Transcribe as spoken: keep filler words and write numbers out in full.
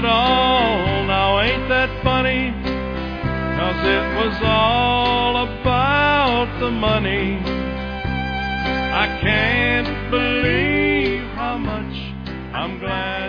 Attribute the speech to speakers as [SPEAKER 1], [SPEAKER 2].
[SPEAKER 1] it all. Now ain't that funny? 'Cause it was all about the money. I can't believe how much I'm glad